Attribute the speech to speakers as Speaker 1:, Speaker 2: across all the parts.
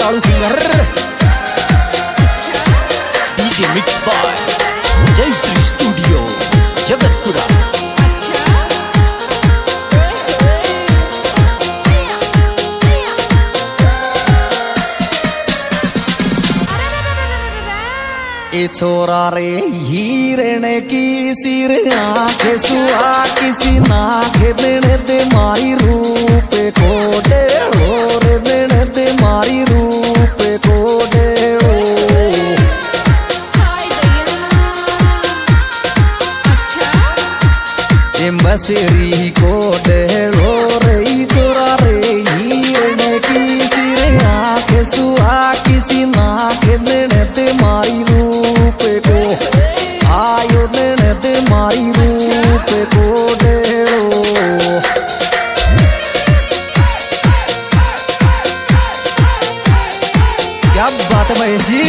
Speaker 1: Kalu singer DJ mix by Jai Shri studio Jagatpura.
Speaker 2: ए छोरा रे हिरण की सिर आंखें सुहा किसी नाक दिन दे मारी रूप को डेढ़ो रे दिन दे मारी रूप को डेढ़ो। ए मसरी को डेढ़ो रे छोरा रे हिरण की सिर आंखें सुहा किसी नाक दिन दे मारी रूप को आयो ननद मारी रूप को डेढ़ो। क्या बात है महेश जी।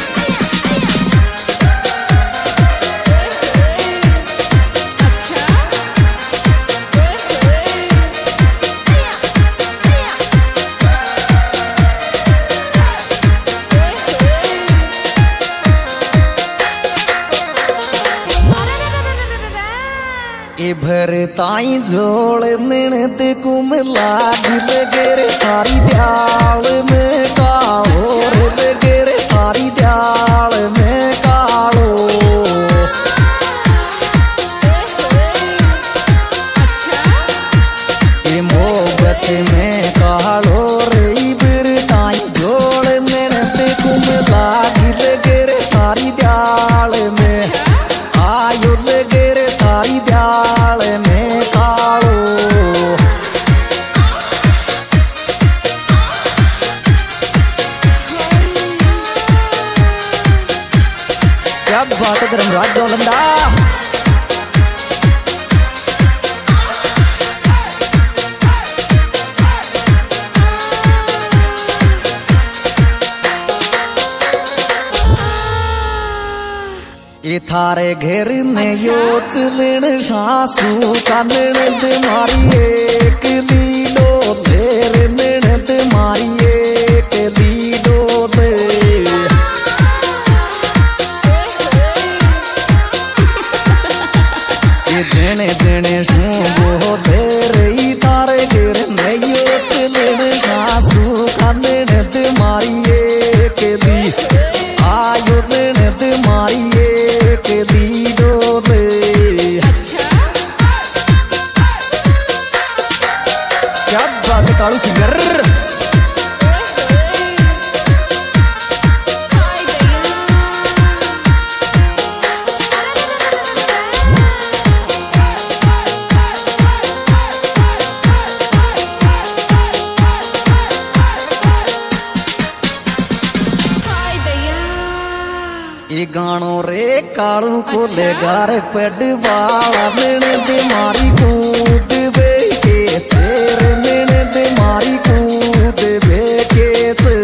Speaker 2: ए भरताई झोल निणत कुमला दिल गिर थारी दयाल में कालो रे गिर थारी दयाल में कालो। ए मोहब्बत में कालो रे भरताई झोल निणत कुमला दिल गिर थारी दयाल में आयो गिर थारी दयाल में कालो। क्या बात है धर्मराज जोलंदा। ये थारे घर में योत लेन सासू का ननद मारी एक लीडो देर ननद मारी एक लीडो दे। ये देने देने सूबो देर थारे घर में योत लेन सासू का ननद मारी एक ली आयो ननद मारी लीडो दे। क्या बात है कालू सिंगर। ये गानो रे कालू को ले गार पेड वाला ननद मारी कूद बे के शेर ननद मारी कूद बे के से।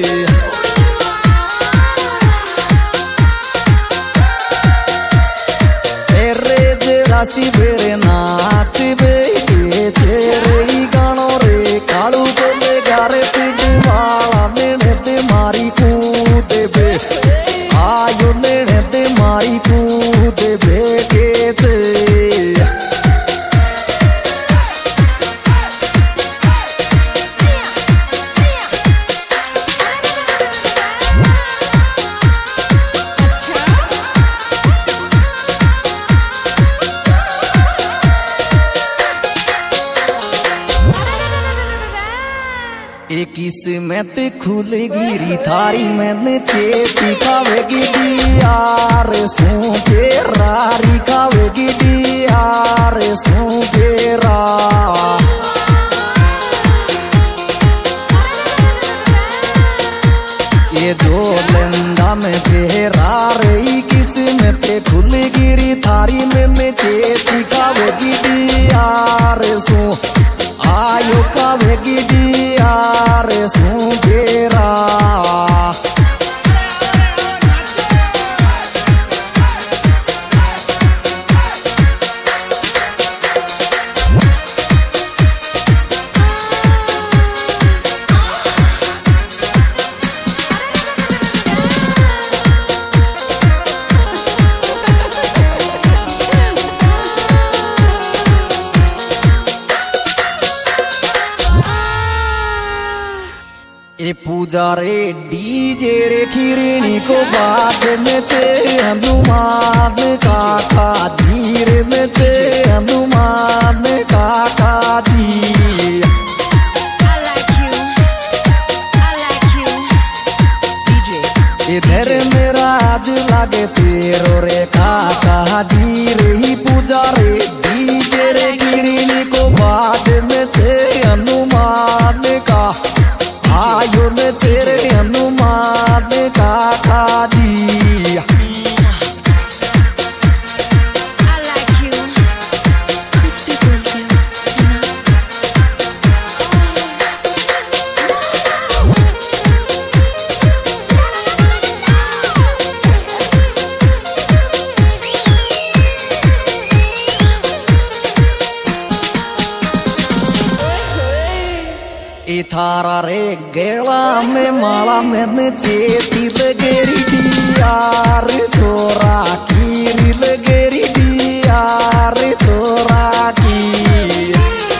Speaker 2: तेरे राशि बेरे नाथ बे के तेरे गानो रे कालू को ले गार पेड वाला ननद मारी कूद बे आयो ननद मारी कूद बेके से। किस्मत खुल गिरी थारी मैंने चेती खावेगी यार सू रारी खावेगी यार सू फेरा। ये जो लंदा में फेरा रही किस्मत खुल गिरी थारी मैंने चेती खावेगी यार सू आयो खावेगी यार सू फेरा। पूजा रे डीजे रे खीरनी को बाद में से हनुमान काका धीर में से हनुमान काका जी। इधर मेरा आज लागे तेरो रे काका जी रे पूजा रे डीजे रे खीरनी को बाद में से हनुमान का आयो में तेरे हनुमान काका जी। थारा रे गेला में माला में चेती लगेरी यार थोरा की लगेरी यार थोरा की।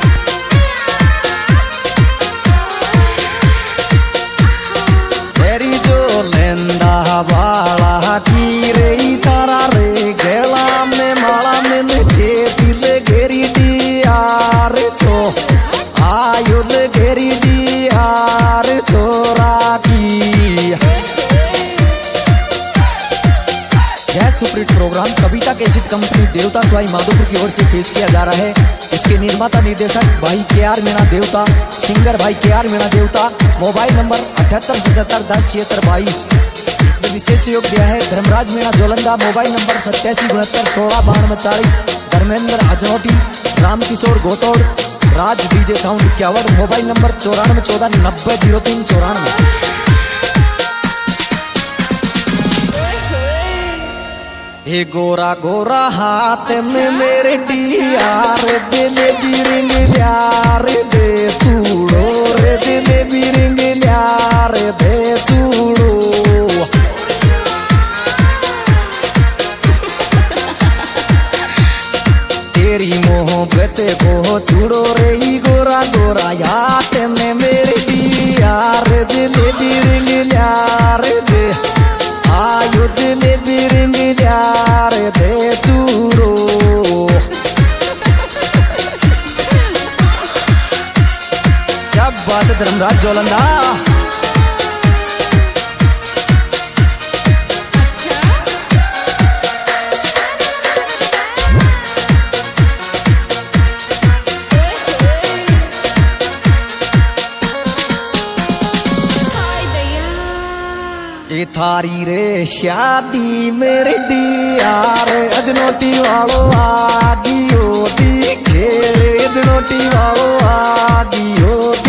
Speaker 2: तेरी जो लेंदा वाला की रे थारा रे गेला में माला में चेती लगेरी यार तो आयो लगेरी यार थोरा की। यह superhit program Kavita cassette company Devta Sawai Madhopur की ओर से पेश किया जा रहा है। इसके निर्माता निर्देशक भाई KR मीणा देवता, सिंगर भाई KR Meena Devta. Mobile number 7877107622। इसमें विशेष सहयोग दिया है Dharmraj Meena Jolanda. Mobile number 8769169240। Dharmendra Ajnoti, Ramkishor Gotod, Raj DJ sound 51। Mobile number 9414900394। हे गोरा गोरा हाथ में मेरे डियार दिले बिरिंग यार दे सूड़ो रे दिले बिरिंग यार दे सूड़ो। तेरी मोहब्बत को छुड़ो रे गोरा गोरा याद में मेरे यार दिले बिरिंग यार दे आयो दिले बिरिंग यार दे छुड़ो। क्या बात है धर्मराज जोलंदा। थारी रे शादी मेरे डियार अजनोटी वालो आगियो दी खेल अजनोटी वालो आगियो।